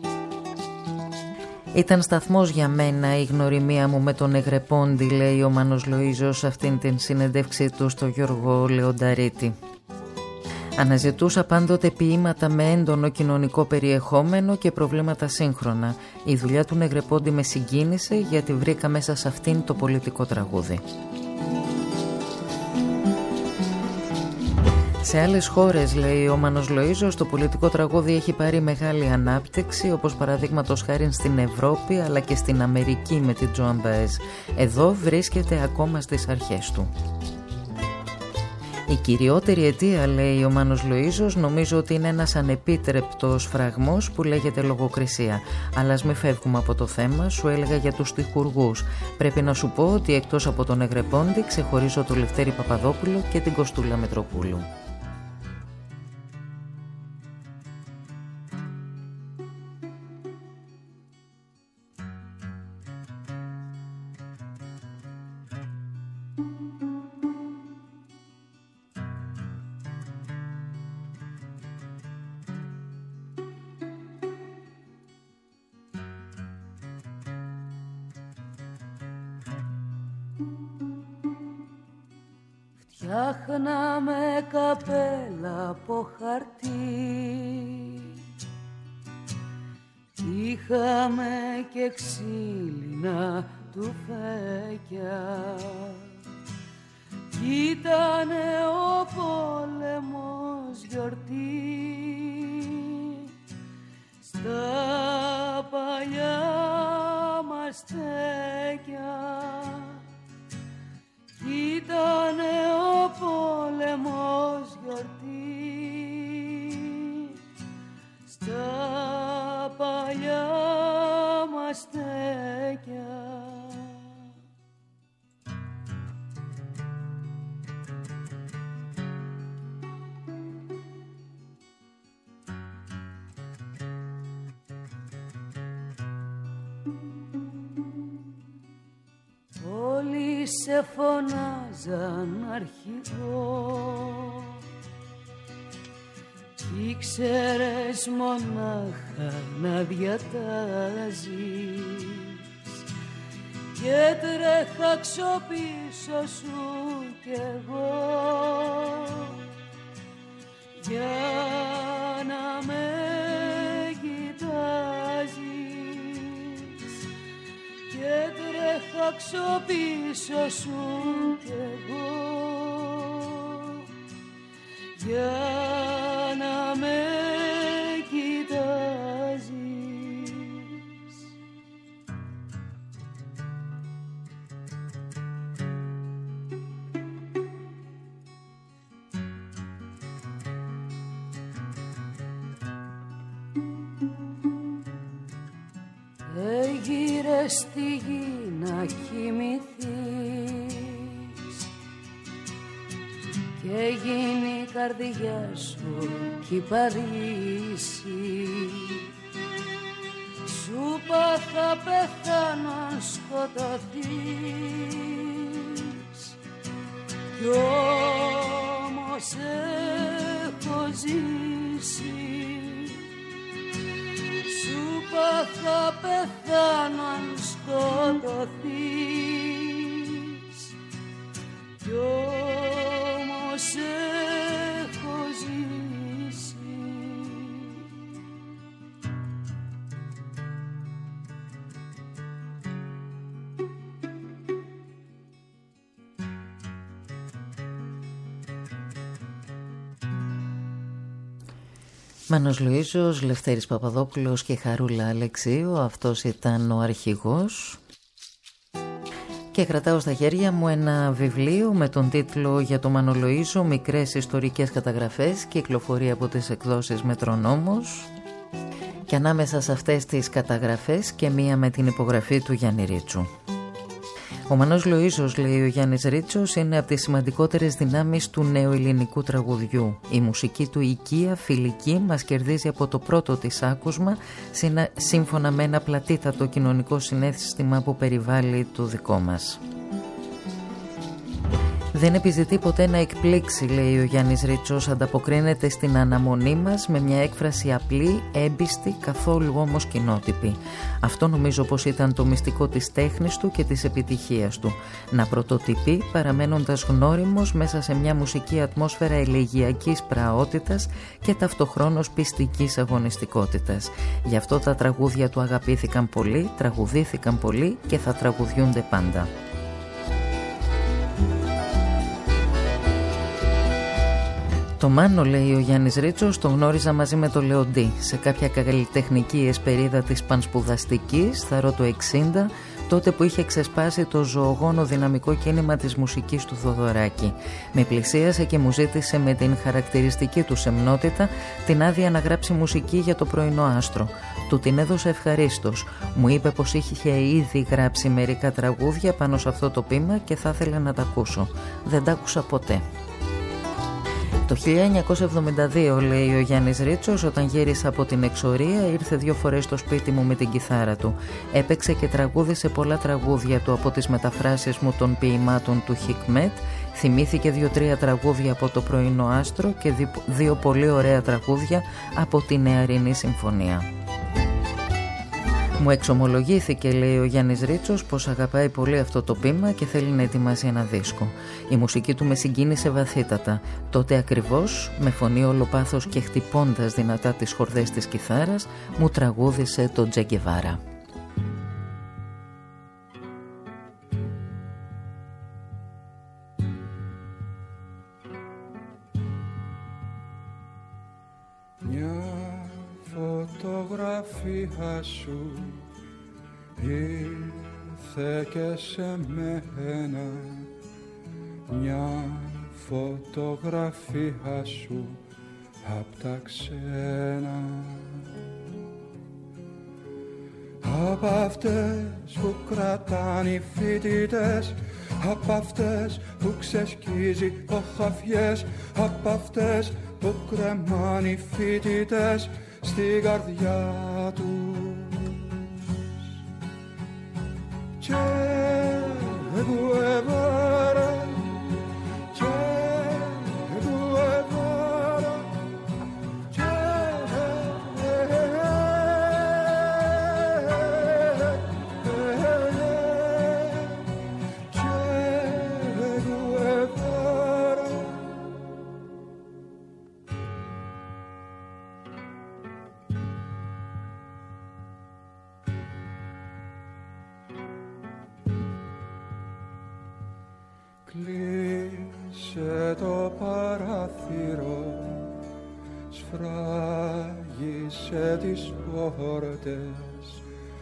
Ήταν σταθμός για μένα η γνωριμία μου με τον Νεγρεπόντη, λέει ο Μάνος Λοΐζος αυτήν την συνεντεύξή του στο Γιώργο Λεονταρίτη. Αναζητούσα πάντοτε ποίηματα με έντονο κοινωνικό περιεχόμενο και προβλήματα σύγχρονα. Η δουλειά του Νεγρεπόντη με συγκίνησε γιατί βρήκα μέσα σε αυτήν το πολιτικό τραγούδι. Σε άλλες χώρες, λέει ο Μάνος Λοΐζος, το πολιτικό τραγούδι έχει πάρει μεγάλη ανάπτυξη, όπως παραδείγματος χάριν στην Ευρώπη αλλά και στην Αμερική με την Joan Baez. Εδώ βρίσκεται ακόμα στις αρχές του. Η κυριότερη αιτία, λέει ο Μάνος Λοΐζος, νομίζω ότι είναι ένας ανεπίτρεπτος φραγμός που λέγεται λογοκρισία. Αλλά ας μην φεύγουμε από το θέμα, σου έλεγα για τους τυχουργούς. Πρέπει να σου πω ότι εκτός από τον Εγρεπόντη ξεχωρίζω τον Λευτέρη Παπαδόπουλο και την Κοστούλα Μετροπούλου. Φτιάχναμε καπέλα από χαρτί, είχαμε και ξύλινα τουφέκια, κι ήτανε ο πόλεμος γιορτή στα παλιά μας στέκια. Ήτανε ο πόλεμος γιορτή στα παλιά μας στέκια. Όλοι σε φωνάζαν αρχηγό, κι ήξερες μονάχα να διατάζεις, και τρέχα ξοπίσω σου κι εγώ για να με κοιτάζεις, και τρέχα ξοπίσω σου κι εγώ για να με κοιτάζεις. Έγειρε στη γη να κοιμηθείς και γίνει η καρδιά σου κυπαρίσι. Σου πά θα πεθάνω αν σκοτωθείς, κι όμως έχω ζήσει. Σου πά θα πεθάνω αν σκοτωθείς, κι όμως έχω ζήσει. Μάνος Λοΐζος, Λευτέρης Παπαδόπουλος και Χαρούλα Αλεξίου, αυτός ήταν ο αρχηγός. Και κρατάω στα χέρια μου ένα βιβλίο με τον τίτλο «Για το Μάνο Λοΐζο, μικρές ιστορικές καταγραφές», κυκλοφορεί από τις εκδόσεις Μετρονόμος. Και ανάμεσα σε αυτές τις καταγραφές και μία με την υπογραφή του Γιάννη Ρίτσου. Ο Μανός Λοΐζος, λέει ο Γιάννης Ρίτσος, είναι από τις σημαντικότερες δυνάμεις του νέου ελληνικού τραγουδιού. Η μουσική του οικία, φιλική, μας κερδίζει από το πρώτο της άκουσμα, σύμφωνα με ένα πλατήτατο κοινωνικό συναίσθημα που περιβάλλει το δικό μας. Δεν επιζητεί ποτέ να εκπλήξει, λέει ο Γιάννης Ρίτσος, ανταποκρίνεται στην αναμονή μας με μια έκφραση απλή, έμπιστη, καθόλου όμως κοινότυπη. Αυτό νομίζω πως ήταν το μυστικό της τέχνης του και της επιτυχίας του. Να πρωτοτυπεί παραμένοντας γνώριμος μέσα σε μια μουσική ατμόσφαιρα ελεγγυακής πραότητας και ταυτοχρόνως πιστικής αγωνιστικότητας. Γι' αυτό τα τραγούδια του αγαπήθηκαν πολύ, τραγουδήθηκαν πολύ και θα τραγουδιούνται πάντα. Το Μάνο, λέει ο Γιάννης Ρίτσος, τον γνώριζα μαζί με το Λεοντή σε κάποια καλλιτεχνική εσπερίδα της πανσπουδαστικής, θαρώ το εξήντα, τότε που είχε ξεσπάσει το ζωογόνο δυναμικό κίνημα της μουσικής του Θοδωράκη. Με πλησίασε και μου ζήτησε με την χαρακτηριστική του σεμνότητα την άδεια να γράψει μουσική για το πρωινό άστρο. Του την έδωσε ευχαρίστως. Μου είπε πως είχε ήδη γράψει μερικά τραγούδια πάνω σε αυτό το ποίημα και θα ήθελα να τα ακούσω. Δεν τα άκουσα ποτέ. Το χίλια εννιακόσια εβδομήντα δύο, λέει ο Γιάννης Ρίτσος, όταν γύρισα από την εξορία, ήρθε δύο φορές στο σπίτι μου με την κιθάρα του. Έπαιξε και τραγούδισε πολλά τραγούδια του από τις μεταφράσεις μου των ποιημάτων του Χικμέτ. Θυμήθηκε δύο-τρία τραγούδια από το πρωινό άστρο και δύο πολύ ωραία τραγούδια από τη Νεαρινή Συμφωνία. Μου εξομολογήθηκε, λέει ο Γιάννης Ρίτσος, πως αγαπάει πολύ αυτό το ποίημα και θέλει να ετοιμάσει ένα δίσκο. Η μουσική του με συγκίνησε βαθύτατα. Τότε ακριβώς, με φωνή ολοπάθος και χτυπώντας δυνατά τις χορδές της κιθάρας, μου τραγούδισε το Τζε Γκεβάρα. Φωτογραφία σου ήρθε και σε μένα, μια φωτογραφία σου απ' τα ξένα, απ' αυτές που κρατάνε οι φοιτητές, απ' αυτές που ξεσκίζει ο χαφιές, απ' αυτές που κρεμάνε οι φοιτητές στην καρδιά τους. Che Guevara, Che Guevara, Che Guevara. Κλείσε το παράθυρο, σφράγισε τις πόρτες,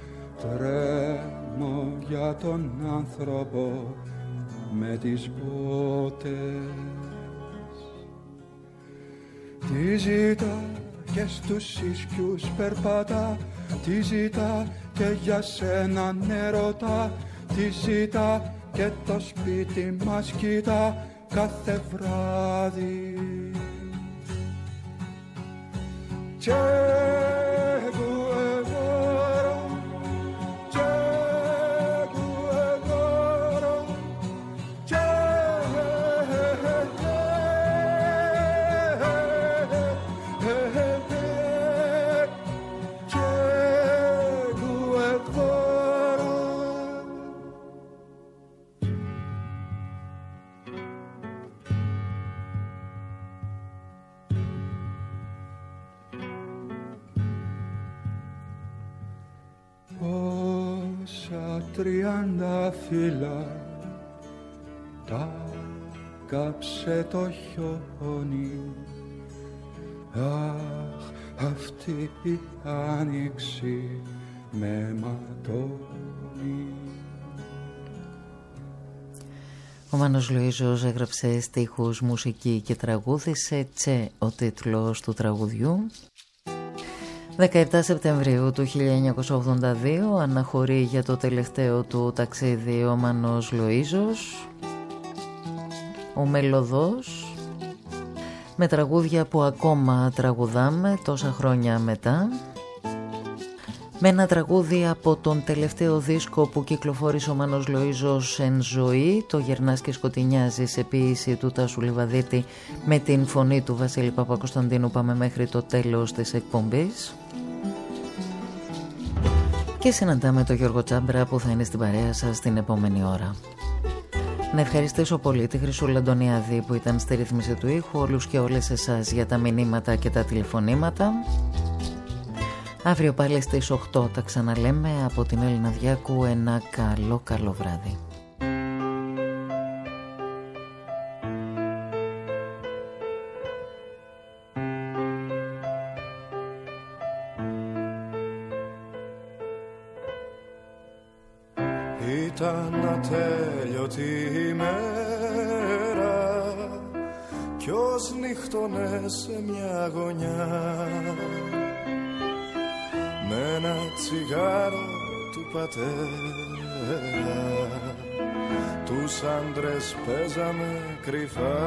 τρέμω για τον άνθρωπο με τις μπότες. Τι ζητά και στους ίσκιους περπατά, τι ζητά και για σένα νερωτά, τι ζητά και το σπίτι μας κοιτά κάθε βράδυ. Che Guevara, Che Guevara, Che τριάντα φύλλα τα κάψε το χιόνι. Αχ, αυτή η άνοιξη με ματώνει. Ο Μάνος Λοΐζος έγραψε στίχους, μουσική και τραγούδισε. Τσε ο τίτλος του τραγουδιού. δεκαεπτά Σεπτεμβρίου του χίλια εννιακόσια ογδόντα δύο αναχωρεί για το τελευταίο του ταξίδι ο Μάνος Λοΐζος, ο μελωδός, με τραγούδια που ακόμα τραγουδάμε τόσα χρόνια μετά, με ένα τραγούδι από τον τελευταίο δίσκο που κυκλοφόρησε ο Μάνος Λοΐζος εν ζωή, το «Γερνάς και σκοτεινιάζει», σε ποίηση του Τάσου Λιβαδίτη με την φωνή του Βασίλη Παπακοσταντίνου. Πάμε μέχρι το τέλος της εκπομπής και συναντάμε τον Γιώργο Τσάμπρα που θα είναι στην παρέα σας την επόμενη ώρα. Να ευχαριστήσω πολύ τη Χρυσούλα Αντωνιάδη που ήταν στη ρύθμιση του ήχου, όλους και όλες εσάς για τα μηνύματα και τα τηλεφωνήματα. Αύριο πάλι στις οκτώ τα ξαναλέμε. Από την Έλληνα Διάκου ένα καλό καλό βράδυ. Ήταν ατέλειωτη ημέρα κι ως νύχτωνε σε μια γωνιά με ένα τσιγάρο του πατέρα. Τους άντρες παίζαμε κρυφά.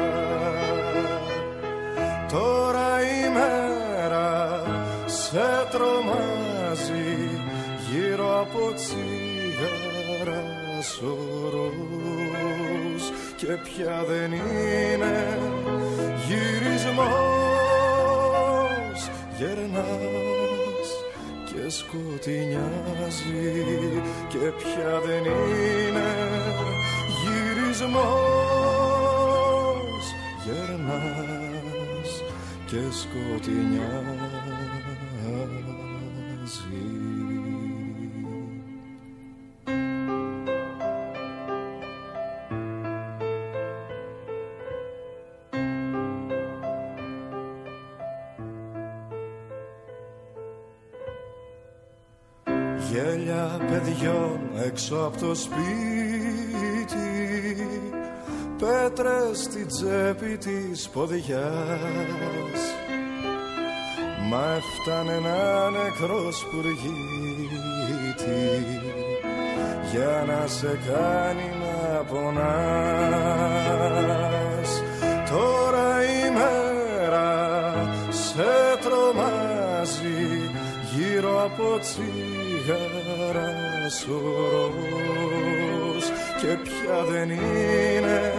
Τώρα η μέρα σε τρομάζει γύρω από τσιγάρα σωρούς και πια δεν είναι γυρισμός. Γερνάς και σκοτεινιάζει και πια δεν είναι γυρισμός. Γερνάς και σκοτεινιάζει. Γέλια παιδιών έξω από το σπίτι, πέτρες στην τσέπη της ποδιάς. Μα έφτανε ένα νεκρό σπουργίτη για να σε κάνει να πονάς. Τώρα η μέρα σε τρομάζει γύρω από τσιγάρα σωρός και πια δεν είναι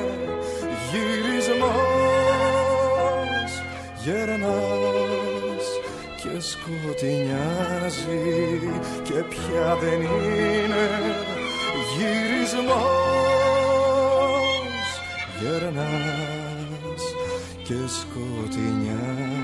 γυρισμός. Γερνάς και σκοτεινιάζει και πια δεν είναι γυρισμός. Γερνάς και σκοτεινιάζει.